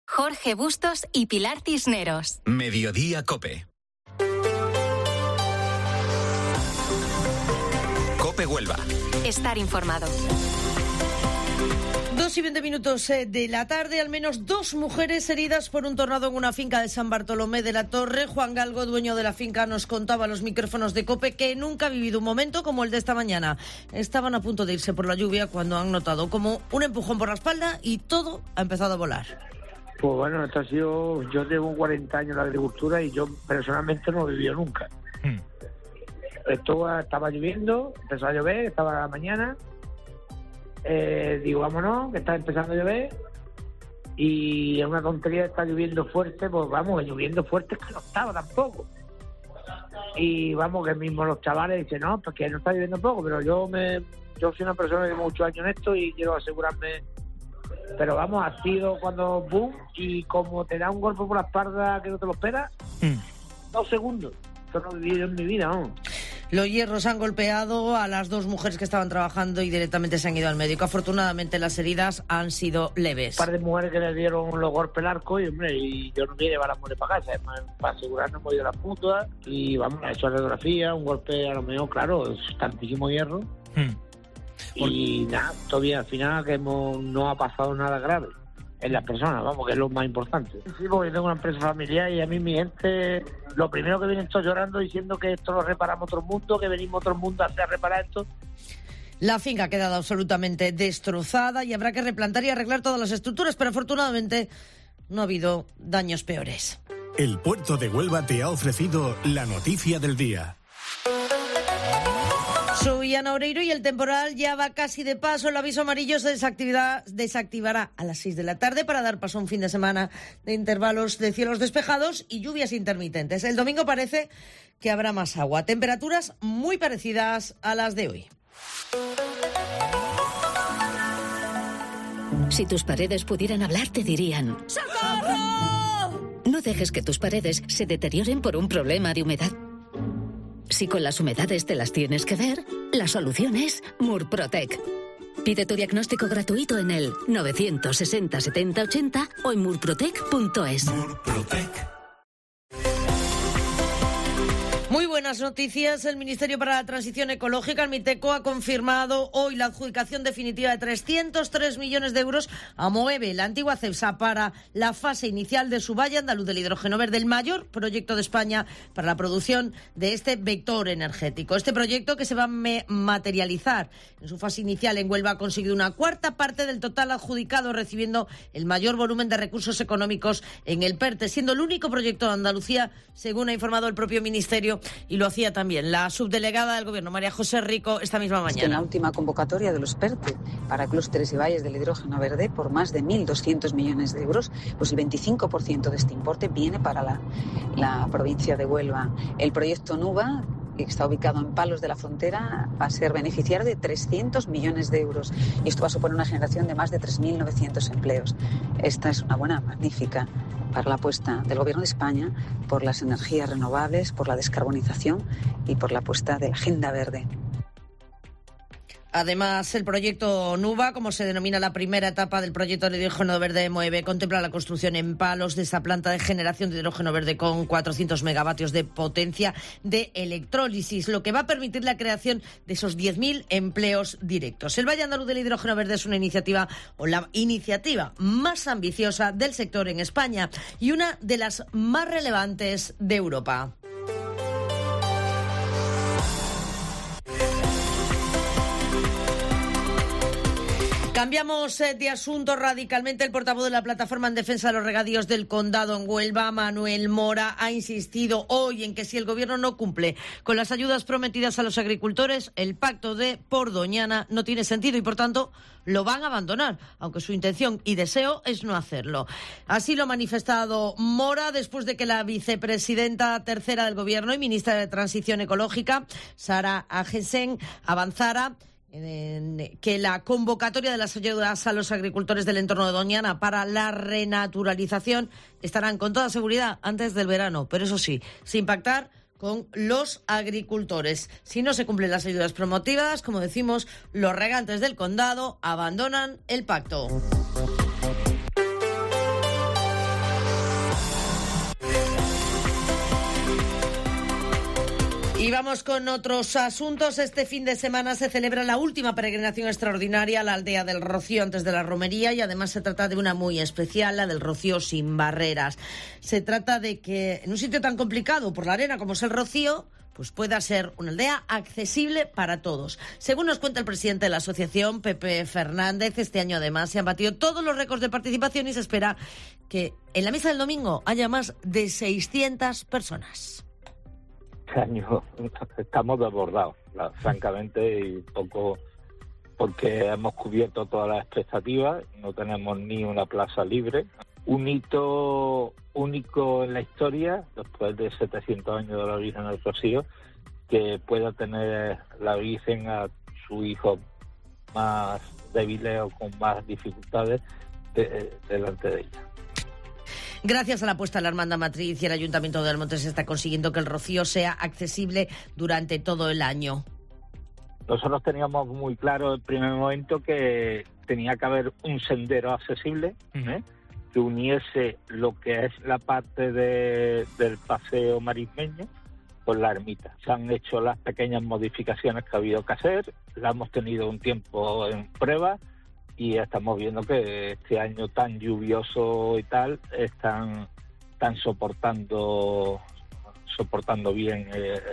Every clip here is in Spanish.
Jorge Bustos y Pilar Cisneros. Mediodía COPE. COPE Huelva. Estar informado. 2:20 de la tarde, al menos 2 mujeres heridas por un tornado en una finca de San Bartolomé de la Torre. Juan Galgo, dueño de la finca, nos contaba a los micrófonos de COPE que nunca ha vivido un momento como el de esta mañana. Estaban a punto de irse por la lluvia cuando han notado como un empujón por la espalda y todo ha empezado a volar. Pues bueno, esto ha sido... Yo llevo 40 años en la agricultura y yo personalmente no lo he vivido nunca. Esto estaba lloviendo, empezó a llover, estaba a la mañana. Digo, vámonos, que está empezando a llover. Y es una tontería, está lloviendo fuerte, pues vamos, lloviendo fuerte es que no estaba tampoco. Y vamos, que mismo los chavales dicen, no, pues que no está lloviendo poco, pero yo soy una persona que llevo muchos años en esto y quiero asegurarme. Pero vamos, ha sido cuando boom, y como te da un golpe por la espalda que no te lo esperas, 2 segundos. Esto no he vivido en mi vida, ¿no? Los hierros han golpeado a las 2 mujeres que estaban trabajando y directamente se han ido al médico. Afortunadamente las heridas han sido leves. Un par de mujeres que le dieron los golpes al arco y, hombre, y yo no me llevar a las mujeres para casa. Además, para asegurarnos hemos ido a las mutuas y vamos, a hecho radiografía, un golpe a lo mejor, claro, es tantísimo hierro. Y nada, todavía al final que no ha pasado nada grave en las personas, vamos, que es lo más importante. Sí, porque yo tengo una empresa familiar y a mí mi gente, lo primero que vienen todos llorando diciendo que esto lo reparamos todo el mundo, que venimos todo el mundo a hacer reparar esto. La finca ha quedado absolutamente destrozada y habrá que replantar y arreglar todas las estructuras, pero afortunadamente no ha habido daños peores. El Puerto de Huelva te ha ofrecido la noticia del día. Soy Ana Oreiro y el temporal ya va casi de paso. El aviso amarillo se desactivará a las 6 de la tarde para dar paso a un fin de semana de intervalos de cielos despejados y lluvias intermitentes. El domingo parece que habrá más agua. Temperaturas muy parecidas a las de hoy. Si tus paredes pudieran hablar, te dirían: ¡socorro! No dejes que tus paredes se deterioren por un problema de humedad. Si con las humedades te las tienes que ver, la solución es Murprotec. Pide tu diagnóstico gratuito en el 960 70 80 o en murprotec.es. Murprotec. Muy buenas noticias. El Ministerio para la Transición Ecológica, el MITECO, ha confirmado hoy la adjudicación definitiva de 303 millones de euros a Moeve, la antigua Cepsa, para la fase inicial de su Valle Andaluz del Hidrógeno Verde, el mayor proyecto de España para la producción de este vector energético. Este proyecto, que se va a materializar en su fase inicial en Huelva, ha conseguido una cuarta parte del total adjudicado, recibiendo el mayor volumen de recursos económicos en el PERTE, siendo el único proyecto de Andalucía, según ha informado el propio Ministerio, y lo hacía también la subdelegada del Gobierno, María José Rico, esta misma mañana. En la última convocatoria de los PERTE para clústeres y valles del hidrógeno verde, por más de 1.200 millones de euros, pues el 25% de este importe viene para la provincia de Huelva. El proyecto NUVA, que está ubicado en Palos de la Frontera, va a ser beneficiario de 300 millones de euros. Y esto va a suponer una generación de más de 3.900 empleos. Esta es una buena, magnífica, para la apuesta del Gobierno de España por las energías renovables, por la descarbonización y por la apuesta de la Agenda Verde. Además, el proyecto NUVA, como se denomina la primera etapa del proyecto de hidrógeno verde de Moeve, contempla la construcción en Palos de esa planta de generación de hidrógeno verde con 400 megavatios de potencia de electrólisis, lo que va a permitir la creación de esos 10.000 empleos directos. El Valle Andaluz del Hidrógeno Verde es una iniciativa, o la iniciativa más ambiciosa del sector en España y una de las más relevantes de Europa. Cambiamos de asunto radicalmente. El portavoz de la Plataforma en Defensa de los Regadíos del Condado en Huelva, Manuel Mora, ha insistido hoy en que si el Gobierno no cumple con las ayudas prometidas a los agricultores, el pacto de por Doñana no tiene sentido y, por tanto, lo van a abandonar, aunque su intención y deseo es no hacerlo. Así lo ha manifestado Mora después de que la vicepresidenta tercera del Gobierno y ministra de Transición Ecológica, Sara Agesen, avanzara en que la convocatoria de las ayudas a los agricultores del entorno de Doñana para la renaturalización estarán con toda seguridad antes del verano, pero eso sí, sin pactar con los agricultores. Si no se cumplen las ayudas promotivas, como decimos, los regantes del condado abandonan el pacto. Y vamos con otros asuntos. Este fin de semana se celebra la última peregrinación extraordinaria a la aldea del Rocío antes de la romería, y además se trata de una muy especial, la del Rocío sin barreras. Se trata de que en un sitio tan complicado por la arena como es el Rocío, pues pueda ser una aldea accesible para todos. Según nos cuenta el presidente de la asociación, Pepe Fernández, este año además se han batido todos los récords de participación y se espera que en la misa del domingo haya más de 600 personas. Este año estamos desbordados, francamente, y poco porque hemos cubierto todas las expectativas, no tenemos ni una plaza libre. Un hito único en la historia, después de 700 años de la Virgen del Rocío, que pueda tener la Virgen a su hijo más débiles o con más dificultades delante de ella. Gracias a la apuesta de la Hermandad Matriz y el Ayuntamiento de Almonte se está consiguiendo que el Rocío sea accesible durante todo el año. Nosotros teníamos muy claro en el primer momento que tenía que haber un sendero accesible, que uniese lo que es la parte del paseo marismeño con la ermita. Se han hecho las pequeñas modificaciones que ha habido que hacer, la hemos tenido un tiempo en prueba y estamos viendo que este año tan lluvioso y tal están soportando bien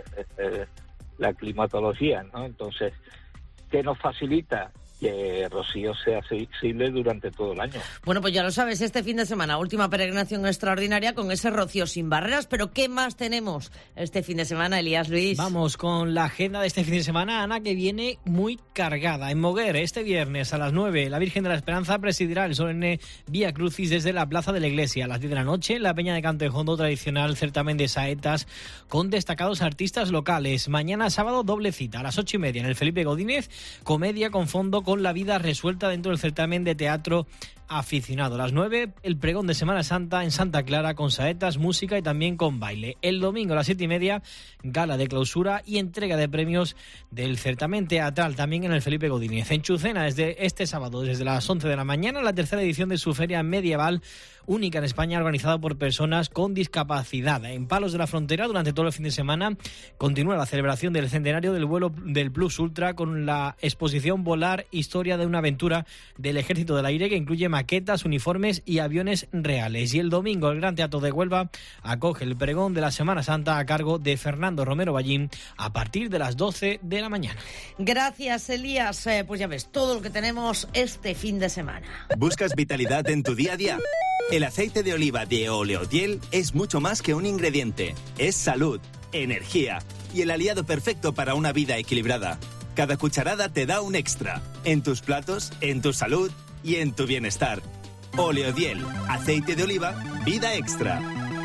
la climatología, ¿no? Entonces, ¿qué nos facilita? Que Rocío sea accesible durante todo el año. Bueno, pues ya lo sabes, este fin de semana, última peregrinación extraordinaria con ese Rocío sin barreras, pero ¿qué más tenemos este fin de semana, Elías Luis? Vamos con la agenda de este fin de semana, Ana, que viene muy cargada. En Moguer, este viernes a las 9, la Virgen de la Esperanza presidirá el solemne Vía Crucis desde la Plaza de la Iglesia. A las 10 de la noche, la Peña de Canto de Hondo, tradicional certamen de saetas con destacados artistas locales. Mañana sábado, doble cita, a las 8:30 en el Felipe Godínez, comedia con fondo con la vida resuelta dentro del certamen de teatro aficionado. A las 9, el pregón de Semana Santa en Santa Clara con saetas, música y también con baile. El domingo a las 7:30, gala de clausura y entrega de premios del certamen teatral también en el Felipe Godínez. En Chucena, desde este sábado, desde las 11 de la mañana, la tercera edición de su feria medieval, única en España, organizada por personas con discapacidad. En Palos de la Frontera, durante todo el fin de semana, continúa la celebración del centenario del vuelo del Plus Ultra con la exposición Volar, historia de una aventura del Ejército del Aire, que incluye maquetas, uniformes y aviones reales. Y el domingo, el Gran Teatro de Huelva acoge el pregón de la Semana Santa a cargo de Fernando Romero Ballín a partir de las 12 de la mañana. Gracias, Elías. Pues ya ves, todo lo que tenemos este fin de semana. ¿Buscas vitalidad en tu día a día? El aceite de oliva de Oleodiel es mucho más que un ingrediente. Es salud, energía y el aliado perfecto para una vida equilibrada. Cada cucharada te da un extra. En tus platos, en tu salud y en tu bienestar. Oleodiel, aceite de oliva, vida extra.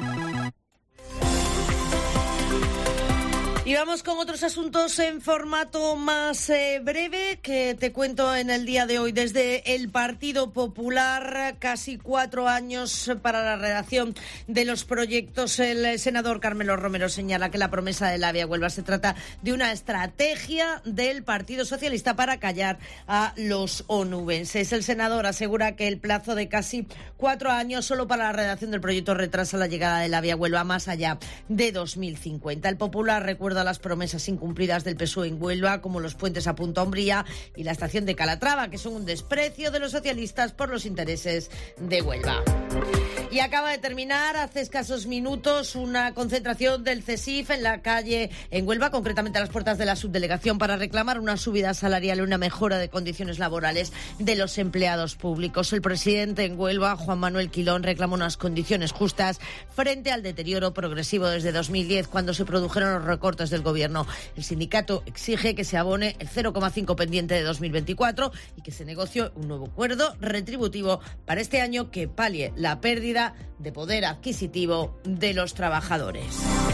Y vamos con otros asuntos en formato más breve que te cuento en el día de hoy. Desde el Partido Popular, casi 4 años para la redacción de los proyectos. El senador Carmelo Romero señala que la promesa de la Vía Huelva se trata de una estrategia del Partido Socialista para callar a los onubenses. El senador asegura que el plazo de casi 4 años solo para la redacción del proyecto retrasa la llegada de la Vía Huelva más allá de 2050. El Popular recuerda las promesas incumplidas del PSOE en Huelva, como los puentes a Punta Umbría y la estación de Calatrava, que son un desprecio de los socialistas por los intereses de Huelva. Y acaba de terminar hace escasos minutos una concentración del CESIF en la calle en Huelva, concretamente a las puertas de la subdelegación, para reclamar una subida salarial y una mejora de condiciones laborales de los empleados públicos. El presidente en Huelva, Juan Manuel Quilón, reclamó unas condiciones justas frente al deterioro progresivo desde 2010, cuando se produjeron los recortes del gobierno. El sindicato exige que se abone el 0,5 pendiente de 2024 y que se negocie un nuevo acuerdo retributivo para este año que palie la pérdida de poder adquisitivo de los trabajadores.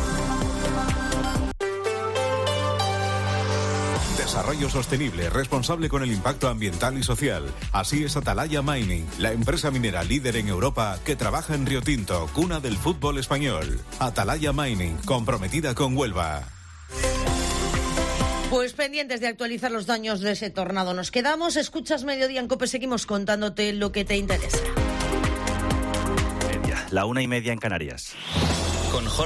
Desarrollo sostenible, responsable con el impacto ambiental y social. Así es Atalaya Mining, la empresa minera líder en Europa que trabaja en Río Tinto, cuna del fútbol español. Atalaya Mining, comprometida con Huelva. Pues pendientes de actualizar los daños de ese tornado nos quedamos. Escuchas Mediodía en COPE, seguimos contándote lo que te interesa. La 1:30 en Canarias. Con Jorge